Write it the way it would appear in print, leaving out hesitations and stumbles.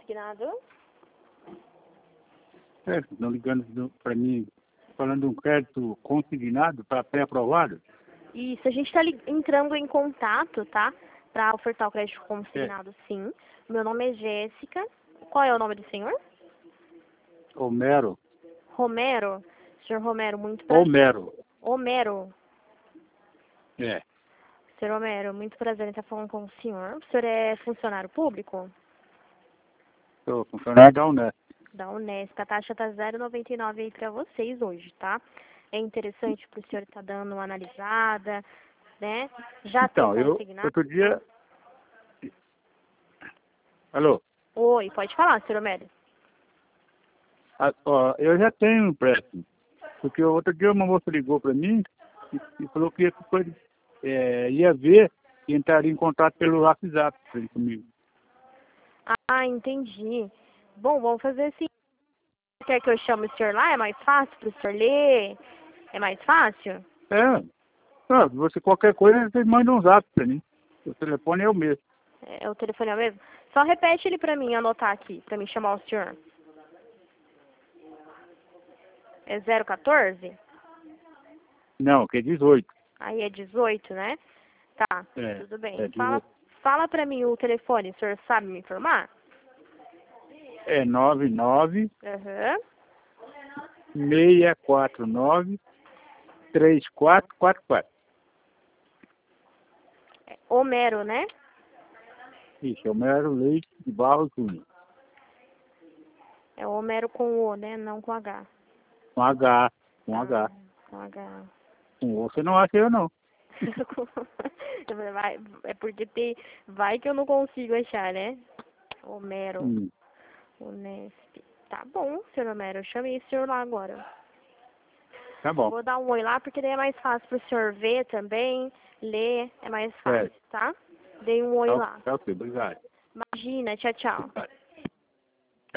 consignado? Estão ligando para mim, falando de um crédito consignado para pré-aprovado. Isso, a gente está entrando em contato, tá? Para ofertar o crédito consignado, sim. Meu nome é Jéssica. Qual é o nome do senhor? Homero. Romero? Senhor Romero, muito prazer. Homero. Homero. É. Senhor Homero, muito prazer em estar falando com o senhor. O senhor é funcionário público? Sou funcionário da Unesp. Da Unesp. A taxa tá 0,99 aí para vocês hoje, tá? É interessante para o senhor estar dando uma analisada, né? Já Então, tem consignado? outro dia... Alô? Oi, pode falar, senhor Homero. Eu já tenho um empréstimo. Porque outro dia uma moça ligou para mim e falou que ia ver e entraria em contato pelo WhatsApp comigo. Ah, entendi. Bom, vamos fazer assim. Quer que eu chame o senhor lá? É mais fácil para o senhor ler? É mais fácil? Qualquer coisa, você manda um zap para mim. O telefone é o mesmo. É o telefone é o mesmo? Só repete ele para mim, anotar aqui, para mim chamar o senhor. É 014? Não, que é 18. Aí é 18, né? Tá, É, tudo bem. é 18. Fala para mim o telefone, o senhor sabe me informar? É 99 Aham. 649 3444. É Homero, né? Isso, é o Mero Leite de Barros Júnior. É Homero com O, né? Não com H. Com H. Com H. Com H. Com O você não acha eu, não. É porque vai que eu não consigo achar, né? Homero, Unesp. Tá bom, senhor Homero, eu chamei o senhor lá agora. Tá bom. Vou dar um oi lá, porque daí é mais fácil pro senhor ver também, ler, é mais fácil, tá? Dei um oi lá. Tá ok, obrigado. Imagina, tchau, tchau.